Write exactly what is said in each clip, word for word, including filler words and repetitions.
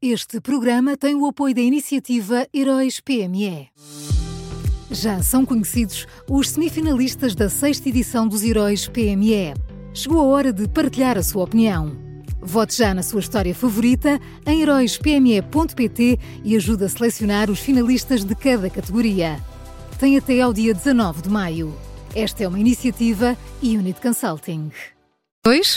Este programa tem o apoio da iniciativa Heróis P M E. Já são conhecidos os semifinalistas da sexta edição dos Heróis P M E. Chegou a hora de partilhar a sua opinião. Vote já na sua história favorita em heróis p m e ponto p t e ajude a selecionar os finalistas de cada categoria. Tem até ao dia dezanove de maio. Esta é uma iniciativa Unit Consulting. Dois.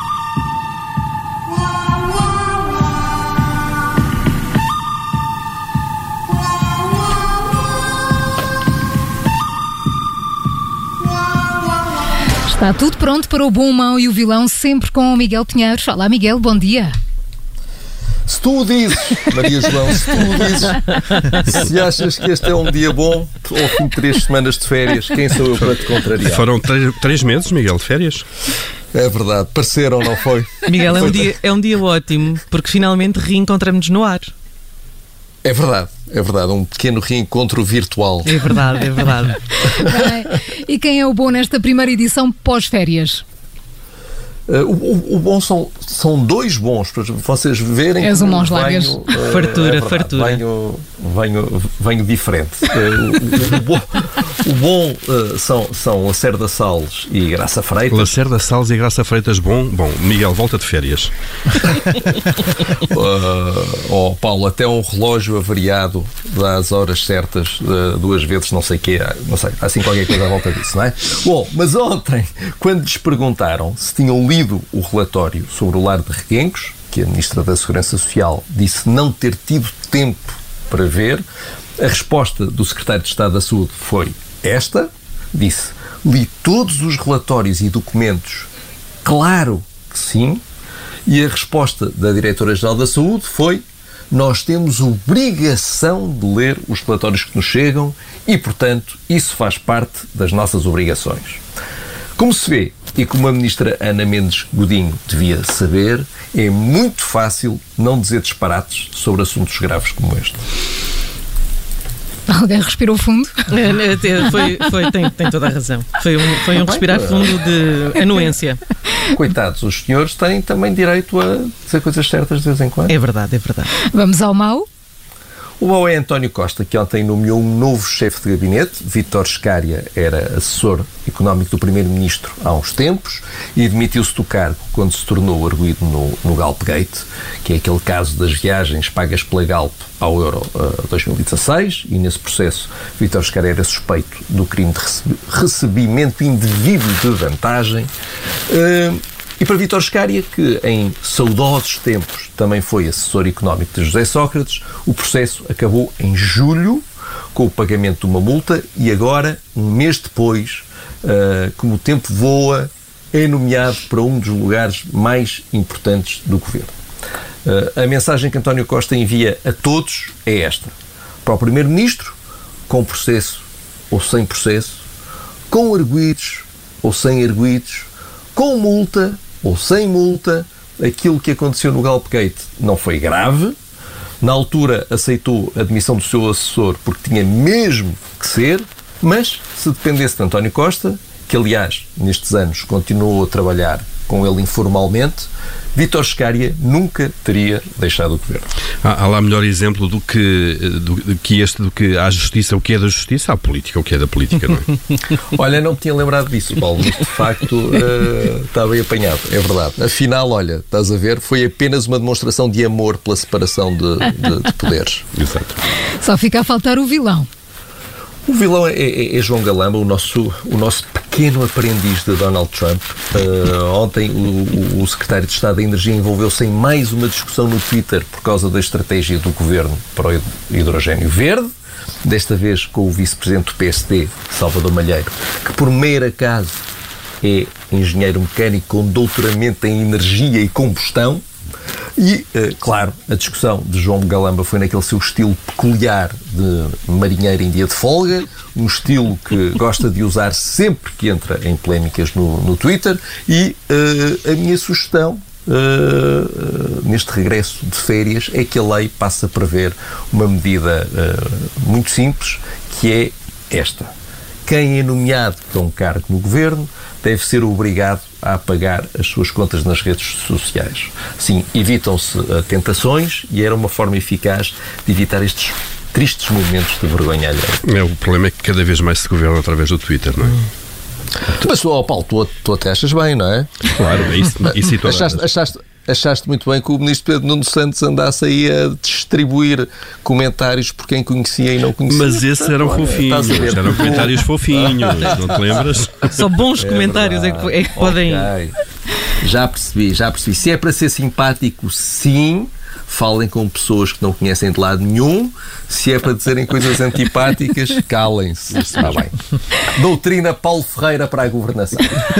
Está tudo pronto para o bom, o mau e o vilão, sempre com o Miguel Pinheiro. Olá, Miguel, bom dia. Se tu o dizes, Maria João, se tu o dizes, se achas que este é um dia bom, ao fim de três semanas de férias, quem sou eu para te contrariar? Foram três, três meses, Miguel, de férias? É verdade, pareceram, não foi? Miguel, é um, dia, é um dia ótimo, porque finalmente reencontramos-nos no ar. É verdade, é verdade, um pequeno reencontro virtual. É verdade, é verdade. Bem, e quem é o bom nesta primeira edição pós-férias? Uh, o, o bom são, são dois bons, para vocês verem. És um mãos largas. Uh, fartura, é verdade, fartura. Venho, venho, venho diferente. Uh, o, o bom, o bom uh, são, são Lacerda Salles e Graça Freitas. Lacerda Salles e Graça Freitas, bom. Bom, Miguel, volta de férias. uh, oh, Paulo, até um relógio avariado dá as horas certas, uh, duas vezes, não sei o quê, não sei, há assim qualquer coisa à volta disso, não é? Bom, mas ontem, quando lhes perguntaram se tinham lido o relatório sobre o lar de Reguengos, que a Ministra da Segurança Social disse não ter tido tempo para ver, a resposta do Secretário de Estado da Saúde foi esta, disse, li todos os relatórios e documentos, claro que sim, e a resposta da Diretora-Geral da Saúde foi, nós temos obrigação de ler os relatórios que nos chegam e, portanto, isso faz parte das nossas obrigações. Como se vê, e como a Ministra Ana Mendes Godinho devia saber, é muito fácil não dizer disparates sobre assuntos graves como este. Alguém respirou fundo? Foi, foi, tem, tem toda a razão. Foi um, foi um respirar fundo de anuência. Coitados, os senhores têm também direito a dizer coisas certas de vez em quando. É verdade, é verdade. Vamos ao mau? O mau é António Costa, que ontem nomeou um novo chefe de gabinete. Vítor Scária era assessor económico do primeiro-ministro há uns tempos e demitiu-se do cargo quando se tornou arguido no, no Galpgate, que é aquele caso das viagens pagas pela Galp ao Euro uh, dois mil e dezasseis, e nesse processo Vítor Scária era suspeito do crime de receb- recebimento indevido de vantagem. Uh, E para Vítor Scária, que em saudosos tempos também foi assessor económico de José Sócrates, o processo acabou em julho com o pagamento de uma multa e agora, um mês depois, uh, como o tempo voa, é nomeado para um dos lugares mais importantes do governo. Uh, a mensagem que António Costa envia a todos é esta. Para o Primeiro-Ministro, com processo ou sem processo, com arguidos ou sem arguidos, com multa ou sem multa, aquilo que aconteceu no Galpgate não foi grave. Na altura aceitou a demissão do seu assessor porque tinha mesmo que ser, mas se dependesse de António Costa, que aliás nestes anos continuou a trabalhar com ele informalmente, Vítor Scária nunca teria deixado o governo. Há, há lá melhor exemplo do que, do, do que este, do que há justiça, o que é da justiça, há política, o que é da política, não é? Olha, não me tinha lembrado disso, Paulo, mas de facto uh, está bem apanhado, é verdade. Afinal, olha, estás a ver, foi apenas uma demonstração de amor pela separação de, de, de poderes. Exato. Só fica a faltar o vilão. O vilão é, é, é João Galamba, o nosso, o nosso pequeno aprendiz de Donald Trump. Uh, ontem o, o secretário de Estado da Energia envolveu-se em mais uma discussão no Twitter por causa da estratégia do governo para o hidrogénio verde, desta vez com o vice-presidente do P S D, Salvador Malheiro, que por mero acaso é engenheiro mecânico com doutoramento em energia e combustão. E, claro, a discussão de João Galamba foi naquele seu estilo peculiar de marinheiro em dia de folga, um estilo que gosta de usar sempre que entra em polémicas no, no Twitter, e uh, a minha sugestão uh, uh, neste regresso de férias é que a lei passe a prever uma medida uh, muito simples, que é esta. Quem é nomeado para um cargo no governo deve ser obrigado a apagar as suas contas nas redes sociais. Sim, evitam-se tentações e era uma forma eficaz de evitar estes tristes momentos de vergonha alheia. É, o problema é que cada vez mais se governa através do Twitter, não é? Hum. Mas, oh, Paulo, tu, tu até achas bem, não é? Claro, é isso, isso e toda achaste, achaste, achaste muito bem que o ministro Pedro Nuno Santos andasse aí a distribuir comentários por quem conhecia e não conhecia. Mas esses eram Olha, fofinhos, eram comentários fofinhos, não te lembras? Só bons é comentários é que, é que podem... Okay. Já percebi, já percebi. Se é para ser simpático, sim... Falem com pessoas que não conhecem de lado nenhum. Se é para dizerem coisas antipáticas, calem-se. Está bem. Doutrina Paulo Ferreira para a governação.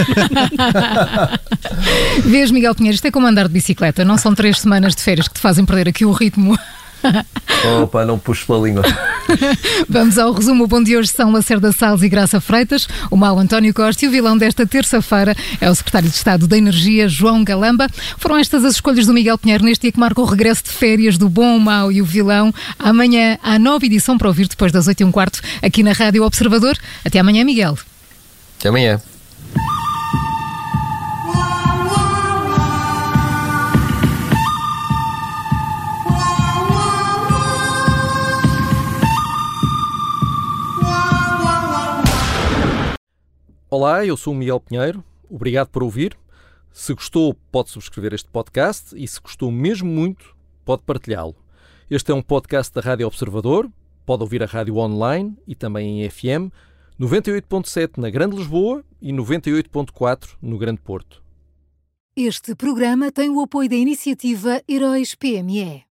Vês, Miguel Pinheiro, isto é como andar de bicicleta. Não são três semanas de férias que te fazem perder aqui o ritmo. Opa, não puxo pela língua. Vamos ao resumo. O bom de hoje são Lacerda Salles e Graça Freitas, o mau António Costa, e o vilão desta terça-feira é o secretário de Estado da Energia, João Galamba. Foram estas as escolhas do Miguel Pinheiro neste dia que marca o regresso de férias do bom, o mau e o vilão. Amanhã há nova edição para ouvir depois das oito e um quarto aqui na Rádio Observador. Até amanhã, Miguel. Até amanhã. Olá, eu sou o Miguel Pinheiro, obrigado por ouvir. Se gostou, pode subscrever este podcast e se gostou mesmo muito, pode partilhá-lo. Este é um podcast da Rádio Observador, pode ouvir a rádio online e também em F M, noventa e oito ponto sete na Grande Lisboa e noventa e oito ponto quatro no Grande Porto. Este programa tem o apoio da iniciativa Heróis P M E.